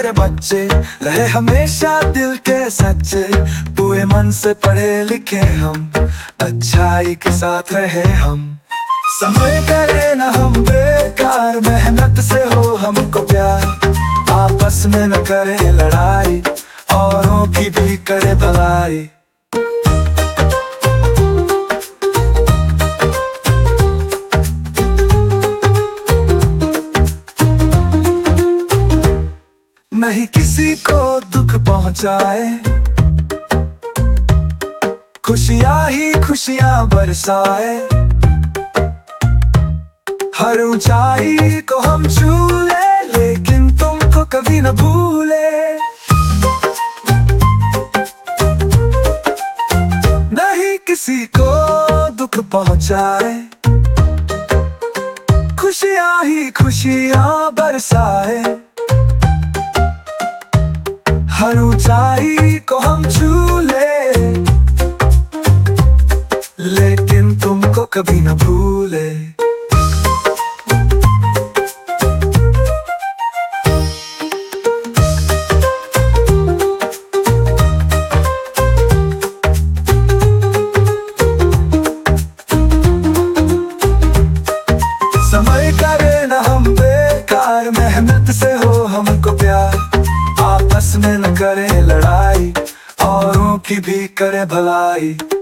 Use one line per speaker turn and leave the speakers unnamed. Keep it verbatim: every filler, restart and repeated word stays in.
मेरे बच्चे, रहे हमेशा दिल के सच्चे। पूरे मन से पढ़े लिखे हम, अच्छाई के साथ रहे हम। समय करे न हम बेकार, मेहनत से हो हमको प्यार। आपस में न करे लड़ाई, औरों की भी करे भलाई। नहीं किसी को दुख पहुंचाए, खुशियां ही खुशियां बरसाए। हर ऊंचाई को हम छू ले, लेकिन तुमको कभी न भूले। नहीं किसी को दुख पहुंचाए, खुशियां ही खुशियां बरसाए। हर ऊंचाई को हम छू ले, लेकिन तुमको कभी न भूले। समय करे न हम बेकार, मेहनत से हो हमको प्यार। आपस में न करे लड़ाई, औरों की भी करे भलाई।